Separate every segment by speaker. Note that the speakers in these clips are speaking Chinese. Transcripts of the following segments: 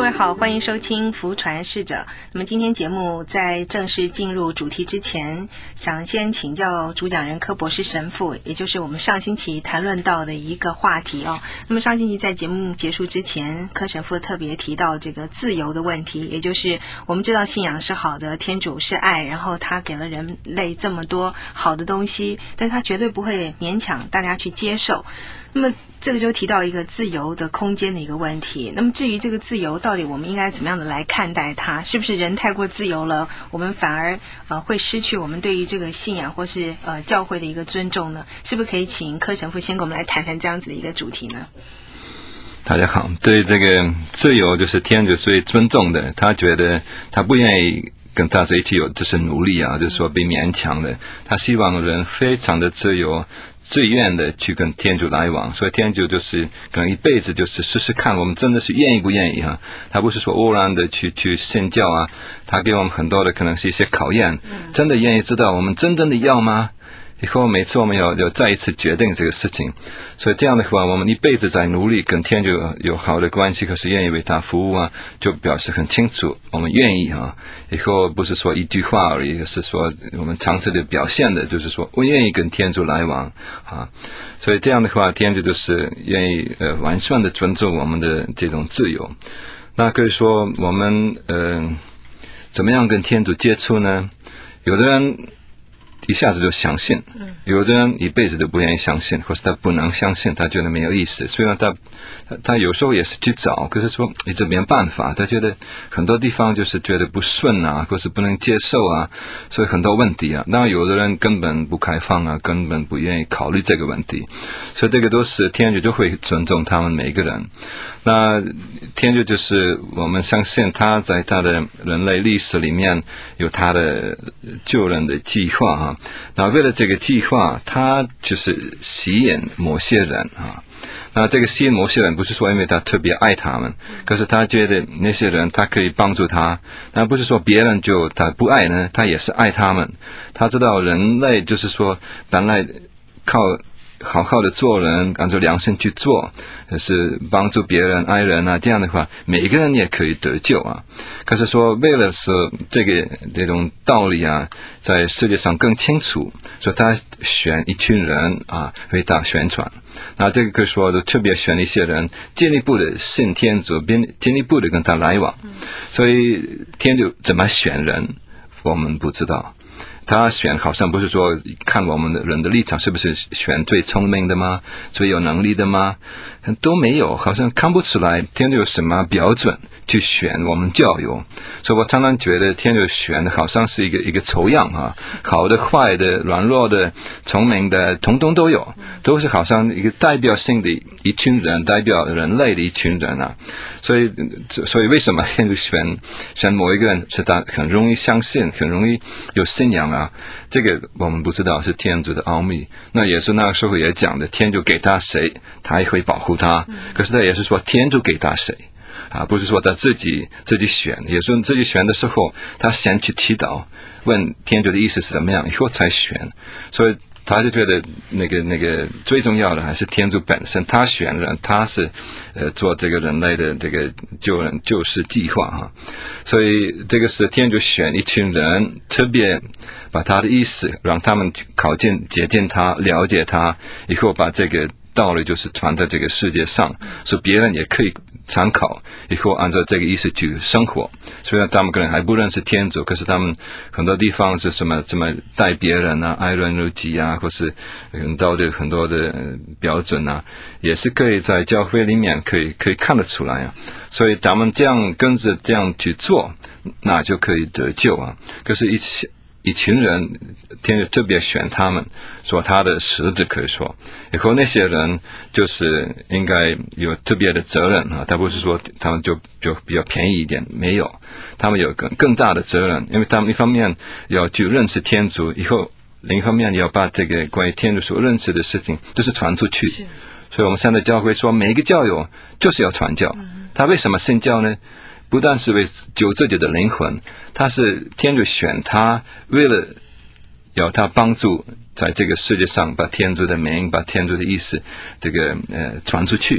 Speaker 1: 位好，欢迎收听福传侍者。那么今天节目在正式进入主题之前，想先请教主讲人柯博士神父，也就是我们上星期谈论到的一个话题哦。那么上星期在节目结束之前，柯神父特别提到这个自由的问题，也就是我们知道信仰是好的，天主是爱，然后他给了人类这么多好的东西，但是他绝对不会勉强大家去接受。那么这个就提到一个自由的空间的一个问题。那么至于这个自由到底我们应该怎么样的来看待它，是不是人太过自由了，我们反而会失去我们对于这个信仰或是教会的一个尊重呢？是不是可以请柯神父先跟我们来谈谈这样子的一个主题呢？
Speaker 2: 大家好，对这个自由就是天主最尊重的，他觉得他不愿意跟他在一起有就是奴隶啊，就是说被勉强的，他希望人非常的自由，自愿的去跟天主来往。所以天主就是可能一辈子就是试试看我们真的是愿意不愿意啊，他不是说偶然的去信教啊，他给我们很多的可能是一些考验，真的愿意知道我们真正的要吗？以后每次我们要再一次决定这个事情，所以这样的话我们一辈子在努力跟天主有好的关系，可是愿意为他服务啊，就表示很清楚我们愿意啊。以后不是说一句话而已，是说我们长期的表现的，就是说我愿意跟天主来往啊。所以这样的话天主就是愿意完全的尊重我们的这种自由。那可以说我们怎么样跟天主接触呢？有的人一下子就相信，有的人一辈子都不愿意相信，或是他不能相信，他觉得没有意思。虽然他有时候也是去找，可是说一直没办法，他觉得很多地方就是觉得不顺啊，或是不能接受啊，所以很多问题啊。当然有的人根本不开放啊，根本不愿意考虑这个问题，所以这个都是天主就会尊重他们每一个人。那天主就是我们相信他在他的人类历史里面有他的救人的计划啊。那为了这个计划，他就是吸引某些人啊。那这个吸引某些人不是说因为他特别爱他们，可是他觉得那些人他可以帮助他，那不是说别人就他不爱呢，他也是爱他们。他知道人类就是说本来靠好好的做人，按照良心去做，是帮助别人爱人啊，这样的话每一个人也可以得救啊。可是说为了是这种道理啊在世界上更清楚，所以他选一群人啊为他宣传。那这个可以说特别选一些人进一步的信天主，进一步的跟他来往。所以天主怎么选人我们不知道，他选好像不是说看我们的人的立场是不是选最聪明的吗？最有能力的吗？都没有，好像看不出来天主有什么标准去选我们教友。所以我常常觉得天主选的好像是一个抽样啊，好的坏的软弱的聪明的统统都有，都是好像一个代表性的一群人，代表人类的一群人啊。所以为什么天主选某一个人是他很容易相信，很容易有信仰啊？这个我们不知道，是天主的奥秘。那也是那个时候也讲的，天主给他谁他也会保护他，可是他也是说天主给他谁啊，不是说他自己选，也是自己选的时候他先去祈祷，问天主的意思是怎么样，以后才选。所以他就觉得那个最重要的还是天主本身，他选人，他是做这个人类的这个救世计划哈。所以这个是天主选一群人，特别把他的意思让他们靠近接近他，了解他，以后把这个道理就是传在这个世界上，所以别人也可以参考，以后按照这个意思去生活。虽然他们可能还不认识天主，可是他们很多地方是怎么待别人啊，爱人如己啊，或是很多的标准啊，也是可以在教会里面可以看得出来啊。所以他们这样跟着这样去做，那就可以得救啊。可是一群人天主特别选他们做他的使者，可以说以后那些人就是应该有特别的责任啊，他不是说他们就比较便宜一点，没有，他们有更大的责任，因为他们一方面要去认识天主，以后另一方面要把这个关于天主所认识的事情就是传出去。所以我们现在教会说每一个教友就是要传教，他为什么信教呢？不但是为救自己的灵魂，他是天主选他，为了要他帮助在这个世界上把天主的名，把天主的意思这个传出去。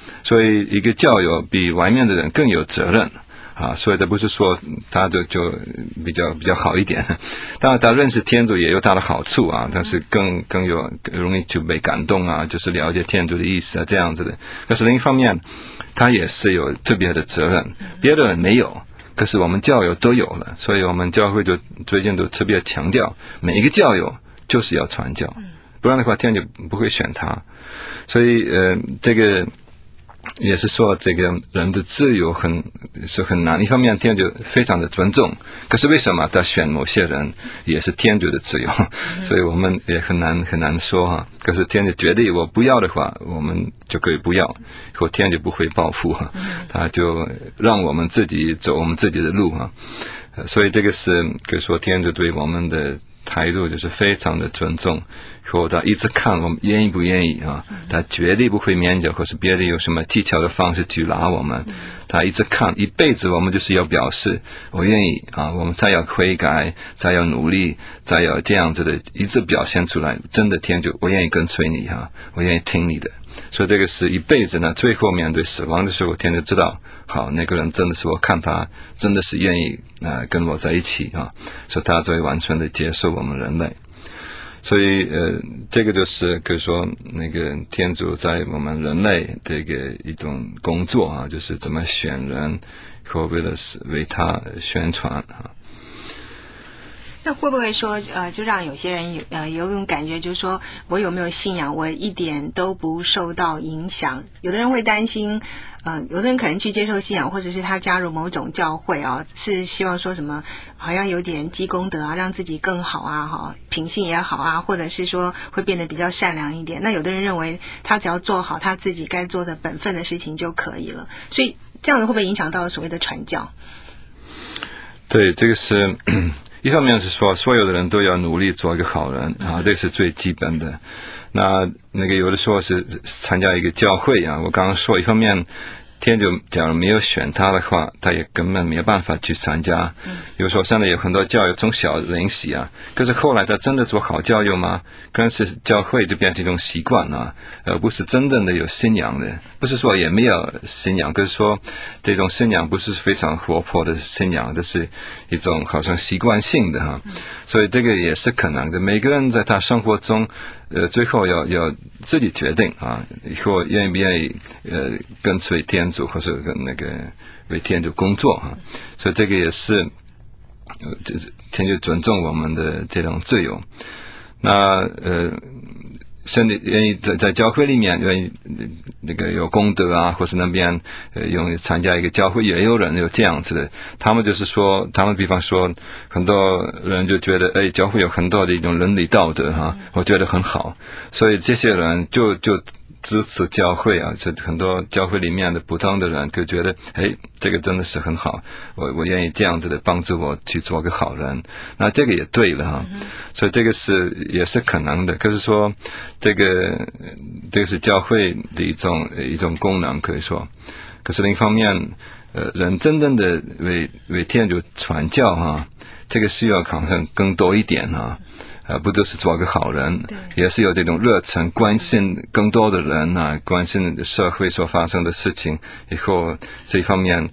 Speaker 2: 所以一个教友比外面的人更有责任啊，所以这不是说他就比较好一点，当然他认识天主也有他的好处啊，但是更容易就被感动啊，就是了解天主的意思啊这样子的。可是另一方面，他也是有特别的责任，别的人没有，可是我们教友都有了，所以我们教会就最近都特别强调，每一个教友就是要传教，不然的话天主不会选他。所以这个也是说这个人的自由是很难，一方面天主非常的尊重，可是为什么他选某些人也是天主的自由，所以我们也很难说哈。可是天主觉得我不要的话，我们就可以不要，或天主不会报复哈，他就让我们自己走我们自己的路哈。所以这个是可以说天主对我们的态度就是非常的尊重，或他一直看我们愿意不愿意啊，他绝对不会勉强或是别的有什么技巧的方式去拿我们，他一直看，一辈子我们就是要表示我愿意啊，我们再要悔改，再要努力，再要这样子的一直表现出来，真的天主我愿意跟随你啊，我愿意听你的。所以这个是一辈子呢，最后面对死亡的时候，天主知道，好，那个人真的是我看他真的是愿意跟我在一起啊，所以他才会完全的接受我们人类。所以这个就是可以说那个天主在我们人类这个一种工作啊，就是怎么选人，或为他宣传啊。
Speaker 1: 那会不会说就让有些人有种感觉，就是说我有没有信仰，我一点都不受到影响？有的人会担心有的人可能去接受信仰，或者是他加入某种教会啊，是希望说什么好像有点积功德啊，让自己更好啊，哈，品性也好啊，或者是说会变得比较善良一点。那有的人认为他只要做好他自己该做的本分的事情就可以了，所以这样子会不会影响到所谓的传教？
Speaker 2: 对，这个是一方面是说所有的人都要努力做一个好人啊，这是最基本的。那个有的时候是参加一个教会啊，我刚刚说一方面天主假如没有选他的话，他也根本没有办法去参加。有时候现在有很多教友从小领洗啊，可是后来他真的做好教友吗？可能是教会就变成一种习惯啊，不是真正的有信仰的。不是说也没有信仰，可是说这种信仰不是非常活泼的信仰，这是一种好像习惯性的哈。所以这个也是可能的。每个人在他生活中最后要自己决定啊，以后愿不愿意跟随天主，或是跟那个为天主工作啊。所以这个也是就是天主尊重我们的这种自由。那甚至愿意在教会里面愿意那个有功德啊，或是那边用参加一个教会，也有人有这样子的。他们就是说，他们比方说很多人就觉得教会有很多的一种伦理道德哈，我觉得很好，所以这些人就支持教会啊，就很多教会里面的普通的人就觉得这个真的是很好，我愿意这样子的帮助我去做个好人，那这个也对了哈。所以这个也是可能的。可是说这个是教会的一种功能可以说。可是另一方面人真正的为天主传教哈，这个需要可能更多一点啊。不就是做个好人，也是有这种热忱，关心更多的人啊，关心社会所发生的事情，以后这一方面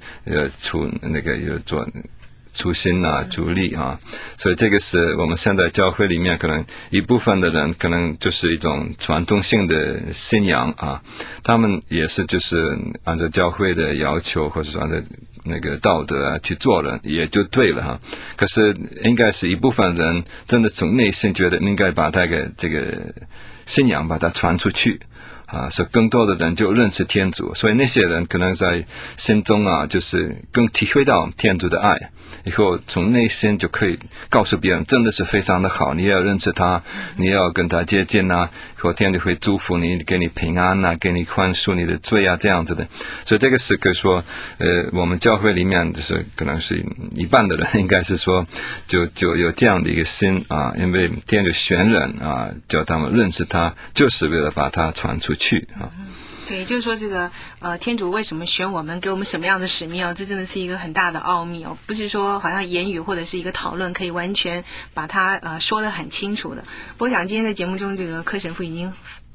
Speaker 2: 出心啊，助力啊，所以这个是我们现在教会里面可能一部分的人可能就是一种传统性的信仰啊，他们也是就是按照教会的要求，或者说按照那个道德啊去做人，也就对了哈。可是应该是一部分人真的从内心觉得应该把这个信仰把它传出去啊，所以更多的人就认识天主，所以那些人可能在心中啊，就是更体会到天主的爱，以后从内心就可以告诉别人，真的是非常的好，你也要认识他，你也要跟他接近啊，后天就会祝福你，给你平安啊，给你宽恕你的罪啊，这样子的。所以这个是可以说我们教会里面就是可能是一半的人应该是说就有这样的一个心啊，因为天主选人啊，叫他们认识他，就是为了把他传出去啊。
Speaker 1: 对，就是说这个天主为什么选我们，给我们什么样的使命哦，这真的是一个很大的奥秘哦，不是说好像言语或者是一个讨论可以完全把它说得很清楚的。我想今天在节目中，这个柯神父已经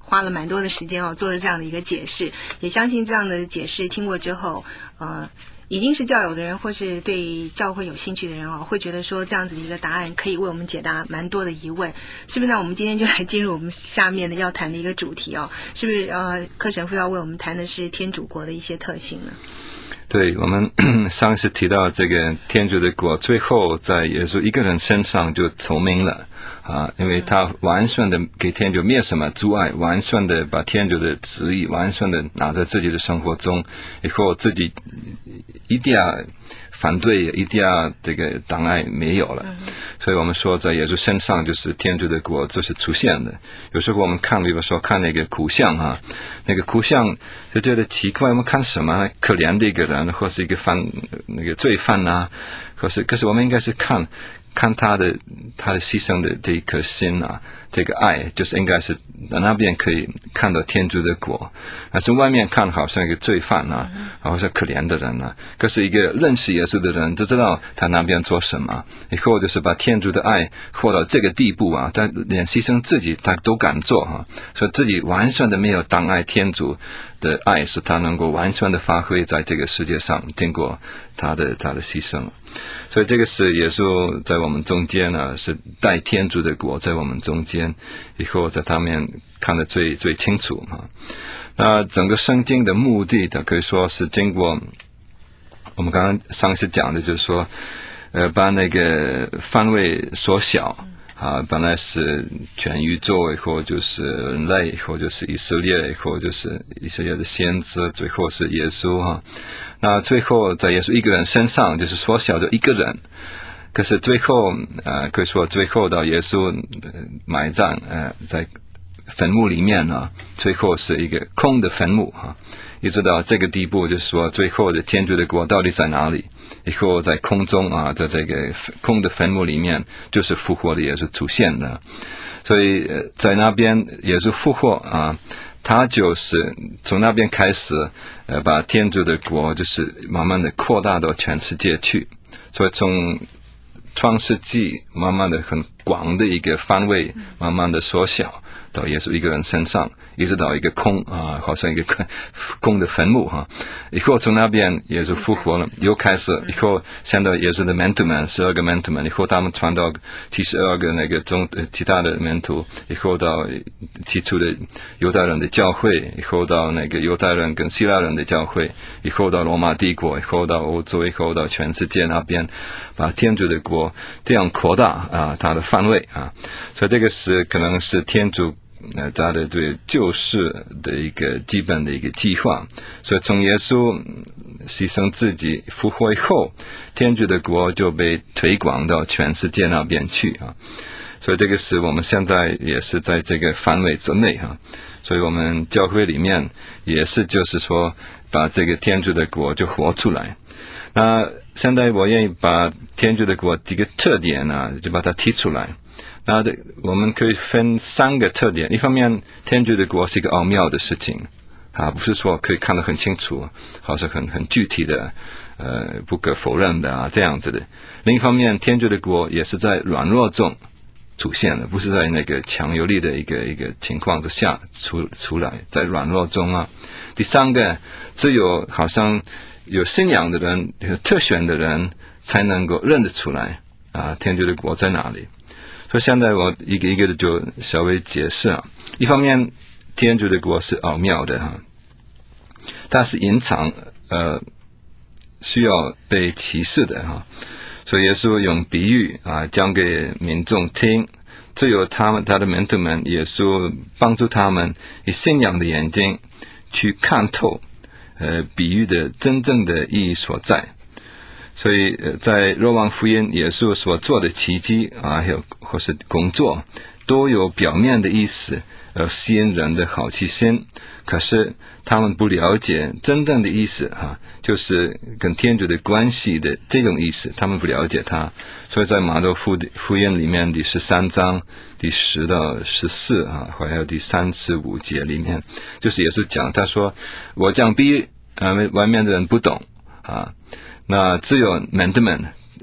Speaker 1: 花了蛮多的时间做了这样的一个解释，也相信这样的解释听过之后，已经是教友的人或是对教会有兴趣的人会觉得说这样子的一个答案可以为我们解答蛮多的疑问，是不是？那我们今天就来进入我们下面的要谈的一个主题是不是？柯神父要为我们谈的是天主国的一些特性呢？
Speaker 2: 对，我们上次提到这个天主的国，最后在耶稣一个人身上就成名了因为他完全的给天主没有什么阻碍，完全的把天主的旨意完全的拿在自己的生活中，以后自己一定要反对，一定要这个挡碍没有了。所以我们说在耶稣身上就是天主的国就是出现的。有时候我们看，比如说看那个苦像那个苦像就觉得奇怪，我们看什么可怜的一个人，或是一个那个罪犯可是我们应该是看他的牺牲的这一颗心这个爱，就是应该是在那边可以看到天主的国。从外面看好像一个罪犯好像可怜的人可是一个认识耶稣的人就知道他那边做什么，以后就是把天主的爱活到这个地步他连牺牲自己他都敢做所以自己完全的没有挡碍天主的爱，使他能够完全的发挥在这个世界上，经过他的牺牲。所以这个是耶稣在我们中间是带天主的国在我们中间，以后在他们看得最清楚那整个圣经的目的的可以说是经过我们刚刚上次讲的，就是说把那个范围缩小本来是全宇宙，以后就是人类，以后就是以色列，以后就是以色列的先知，最后是耶稣那最后在耶稣一个人身上就是缩小的一个人，可是最后可以说最后到耶稣埋葬在坟墓里面最后是一个空的坟墓一直到这个地步，就是说最后的天主的国到底在哪里？以后在空中在这个空的坟墓里面，就是复活的耶稣出现的。所以在那边耶稣复活他就是从那边开始把天主的国就是慢慢的扩大到全世界去。所以从创世纪慢慢的很广的一个范围慢慢的缩小到耶稣一个人身上，一直到一个空好像一个空的坟墓以后从那边耶稣复活了，又开始以后现在耶稣的门徒们12个门徒们，以后他们传到72个那个其他的门徒，以后到起初的犹太人的教会，以后到那个犹太人跟希腊人的教会，以后到罗马帝国，以后到欧洲，以后到全世界那边，把天主的国这样扩大它的范围所以这个是可能是天主他的对救世的一个基本的一个计划。所以从耶稣牺牲自己复活以后，天主的国就被推广到全世界那边去所以这个是我们现在也是在这个范围之内所以我们教会里面也是就是说把这个天主的国就活出来。那现在我愿意把天主的国几个特点就把它提出来。那我们可以分3个特点。一方面，天主的国是一个奥妙的事情不是说可以看得很清楚，好像很具体的不可否认的这样子的。另一方面，天主的国也是在软弱中出现的，不是在那个强有力的一个情况之下出来，在软弱中第3个，只有好像有信仰的人，有特选的人才能够认得出来天主的国在哪里。所以现在我一个一个的就稍微解释一方面，天主的国是奥妙的它是隐藏需要被启示的所以耶稣用比喻讲给民众听，只有他的门徒们，耶稣帮助他们以信仰的眼睛去看透比喻的真正的意义所在。所以在若望福音，耶稣所做的奇迹还有或是工作，都有表面的意思而吸引人的好奇心，可是他们不了解真正的意思就是跟天主的关系的这种意思，他们不了解它。所以在马窦福音里面第13章第10到14还有第35节里面，就是耶稣讲，他说我讲比喻外面的人不懂那只有门徒们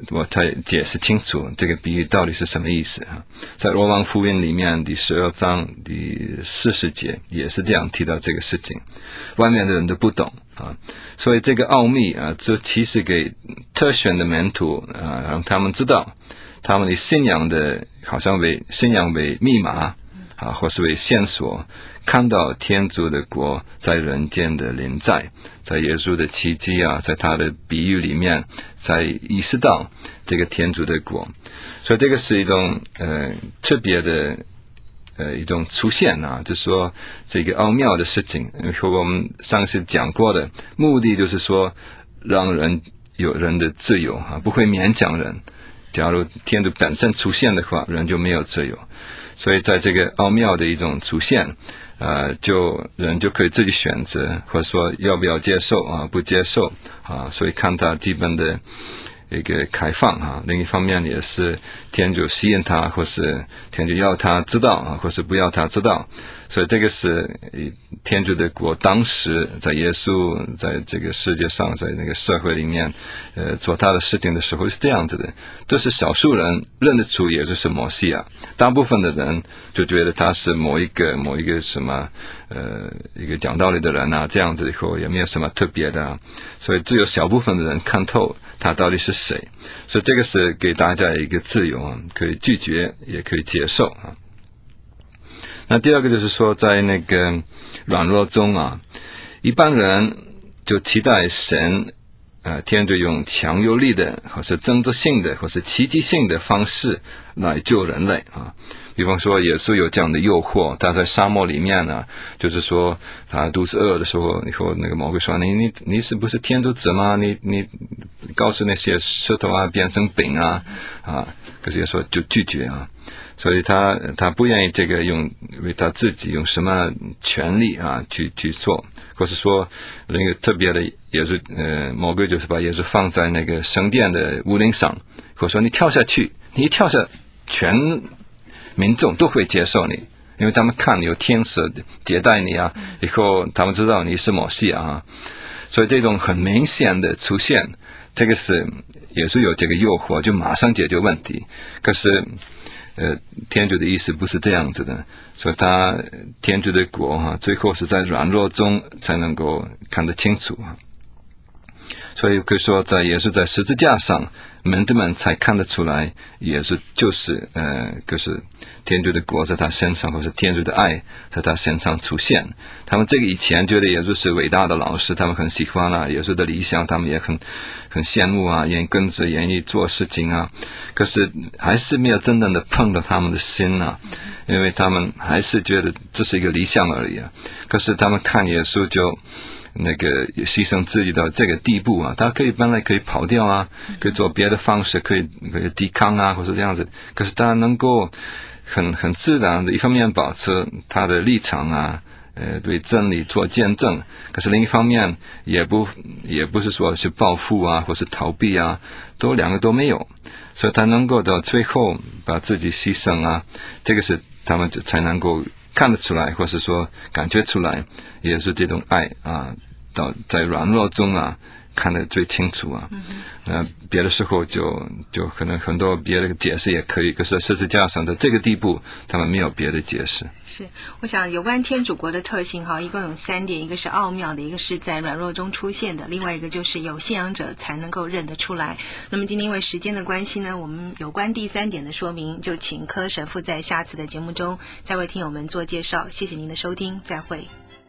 Speaker 2: 我才解释清楚这个比喻到底是什么意思啊。在若望福音里面第12章第40节也是这样提到这个事情，外面的人都不懂啊，所以这个奥秘啊，这其实给特选的门徒啊，让他们知道他们的信仰的好像信仰为密码啊，或是为线索，看到天主的国在人间的临在，在耶稣的奇迹啊，在他的比喻里面，才意识到这个天主的国。所以这个是一种特别的一种出现啊，就是说这个奥妙的事情，和我们上次讲过的目的就是说让人有人的自由啊，不会勉强人。假如天主本身出现的话，人就没有自由。所以在这个奥妙的一种出现人就可以自己选择，或者说要不要接受啊，不接受啊，所以看他基本的一个开放啊。另一方面也是天主吸引他，或是天主要他知道啊，或是不要他知道。所以这个是天主的国当时在耶稣在这个世界上，在那个社会里面做他的事情的时候是这样子的，都是少数人认得出耶稣是摩西亚，大部分的人就觉得他是某一个什么一个讲道理的人啊，这样子以后也没有什么特别的啊，所以只有小部分的人看透他到底是谁。所以这个是给大家一个自由啊，可以拒绝也可以接受啊。那第二个就是说，在那个软弱中啊，一般人就期待神天主用强有力的或是政治性的或是奇迹性的方式来救人类啊。比方说耶稣有这样的诱惑，他在沙漠里面呢，就是说他肚子饿的时候，以后那个魔鬼说你是不是天主子吗？你告诉那些石头啊变成饼啊，可是耶稣就拒绝啊。所以他不愿意这个为他自己用什么权利啊去做，或是说那个特别的耶稣魔鬼就是把耶稣放在那个圣殿的屋顶上，或者说你跳下去，你一跳下，全民众都会接受你，因为他们看有天使接待你啊，以后他们知道你是摩西啊，所以这种很明显的出现，这个是耶稣有这个诱惑，就马上解决问题。可是天主的意思不是这样子的，所以天主的国最后是在软弱中才能够看得清楚啊。所以可以说，在耶稣在十字架上，门徒们才看得出来，耶稣就是天主的国在他身上，或是天主的爱在他身上出现。他们这个以前觉得耶稣是伟大的老师，他们很喜欢啊，耶稣的理想他们也很羡慕啊，愿意跟着，愿意做事情啊。可是还是没有真正的碰到他们的心啊，因为他们还是觉得这是一个理想而已啊。可是他们看耶稣就那个牺牲自己到这个地步啊，他本来可以跑掉啊，可以做别的方式，可以抵抗啊，或是这样子。可是他能够很自然的，一方面保持他的立场啊，对真理做见证。可是另一方面也不是说是报复啊，或是逃避啊，两个都没有。所以他能够到最后把自己牺牲啊，这个是他们才能够看得出来，或是说感觉出来，也是这种爱啊，在软弱中啊看得最清楚啊。别的时候就可能很多别的解释也可以，可是十字架上的这个地步，他们没有别的解释。
Speaker 1: 是，我想有关天主国的特性一共有3点，一个是奥妙的，一个是在软弱中出现的，另外一个就是有信仰者才能够认得出来。那么今天因为时间的关系呢，我们有关第3点的说明，就请柯神父在下次的节目中再为听友们做介绍。谢谢您的收听，再会。